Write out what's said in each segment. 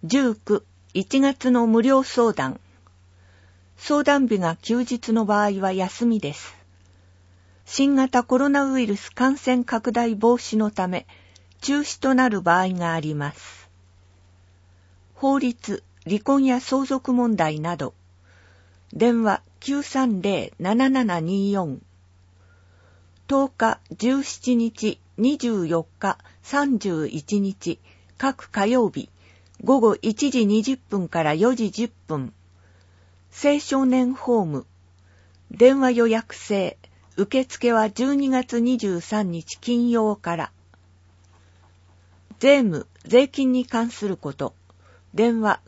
19、1月の無料相談。相談日が休日の場合は休みです。新型コロナウイルス感染拡大防止のため、中止となる場合があります。法律、離婚や相続問題など、電話 930-7724。10日、17日、24日、31日、各火曜日、午後1時20分から4時10分。青少年ホーム。電話予約制。受付は12月23日金曜から。税務、税金に関すること。電話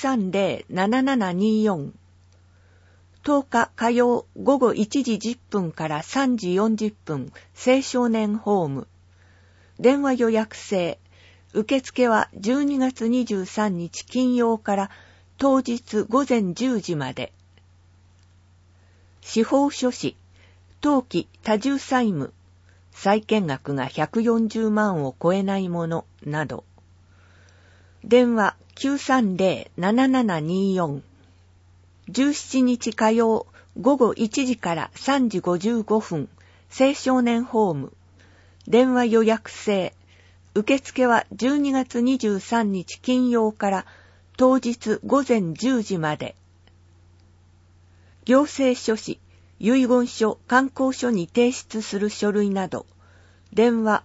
930-7724。10日火曜午後1時10分から3時40分。青少年ホーム。電話予約制。受付は12月23日金曜から当日午前10時まで。司法書士、登記多重債務、債権額が140万を超えないものなど。電話 930-7724。17日火曜午後1時から3時55分。青少年ホーム。電話予約制。受付は12月23日金曜から当日午前10時まで。行政書士、遺言書、観光書に提出する書類など。電話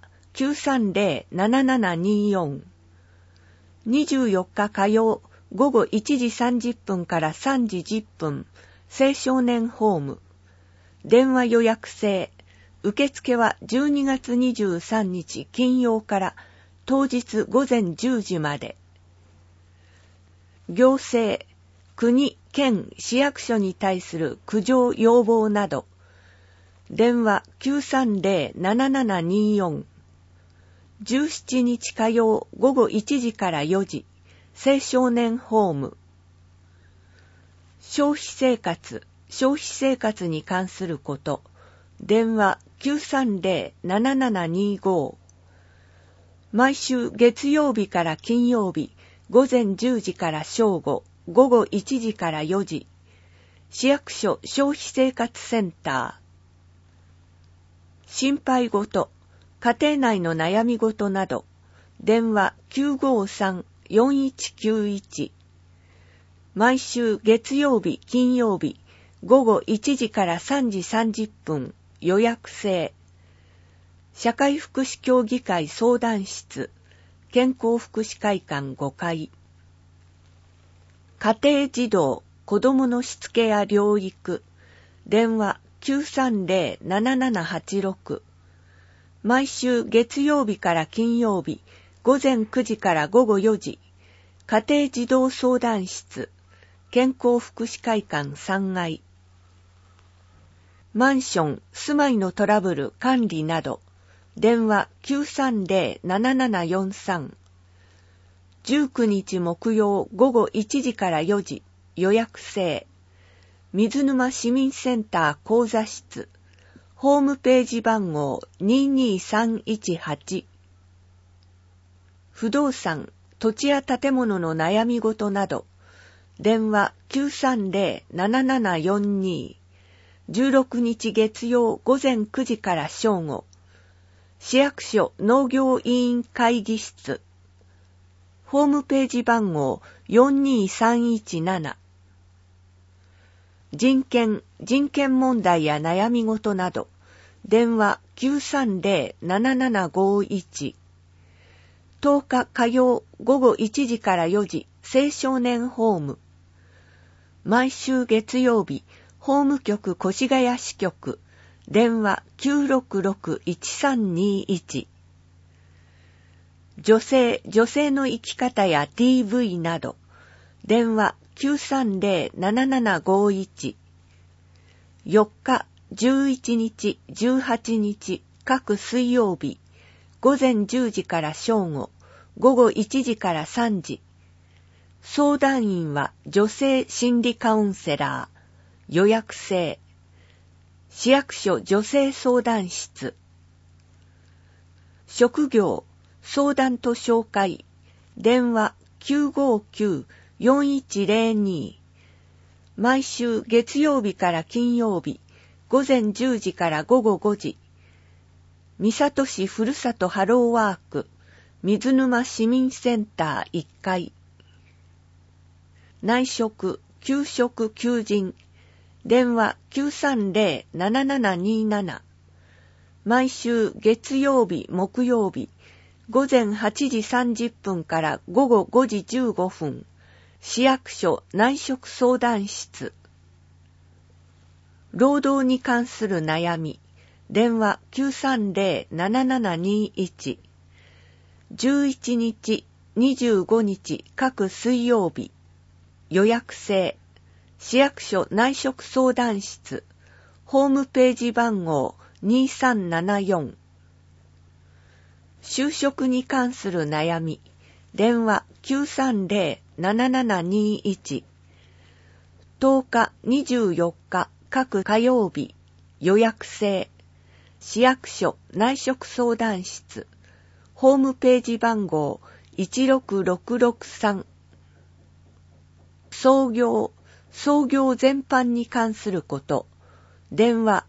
930-7724。24日火曜午後1時30分から3時10分。青少年ホーム。電話予約制。受付は12月23日金曜から当日午前10時まで。行政、国、県、市役所に対する苦情要望など。電話 930-7724。17日火曜午後1時から4時。青少年ホーム。消費生活に関すること。電話 930-7725。毎週月曜日から金曜日、午前10時から正午、午後1時から4時。市役所消費生活センター。心配事、家庭内の悩み事など。電話 953-4191。毎週月曜日、金曜日、午後1時から3時30分、予約制。社会福祉協議会相談室、健康福祉会館5階。家庭児童、子どものしつけや療育。電話 930-7786。毎週月曜日から金曜日、午前9時から午後4時。家庭児童相談室、健康福祉会館3階。マンション、住まいのトラブル、管理など。電話 930-7743。19日木曜午後1時から4時。予約制。水沼市民センター講座室。ホームページ番号22318。不動産、土地や建物の悩み事など。電話 930-7742。16日月曜午前9時から正午。市役所農業委員会議室。ホームページ番号42317。人権問題や悩み事など。電話 930-7751。10日火曜午後1時から4時。青少年ホーム。毎週月曜日、法務局越谷支局。電話 966-1321。女性の生き方や DV など。電話 930-7751。4日、11日、18日、各水曜日。午前10時から正午、午後1時から3時。相談員は女性心理カウンセラー。予約制。市役所女性相談室。職業、相談と紹介。電話 959-4102。毎週月曜日から金曜日、午前10時から午後5時。三郷市ふるさとハローワーク、水沼市民センター1階。内職、給食求人。電話 930-7727。毎週月曜日、木曜日、午前8時30分から午後5時15分。市役所内職相談室。労働に関する悩み。電話 930-7721。11日、25日各水曜日。予約制。市役所内職相談室。ホームページ番号2374。就職に関する悩み。電話 930-7721。10日、24日各火曜日。予約制。市役所内職相談室。ホームページ番号16663。創業全般に関すること。電話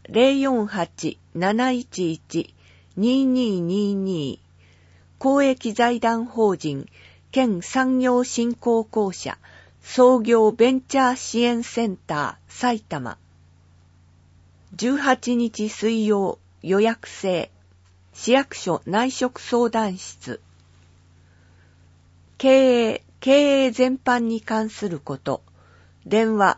048-711-2222。公益財団法人県産業振興公社創業ベンチャー支援センター埼玉。18日水曜予約制。市役所内職相談室。経営全般に関すること。電話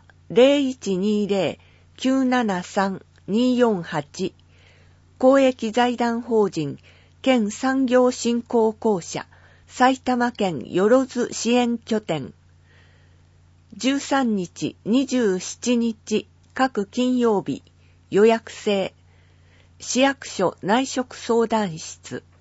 0120-973-248。公益財団法人県産業振興公社埼玉県よろず支援拠点。13日、27日各金曜日。予約制。市役所内職相談室。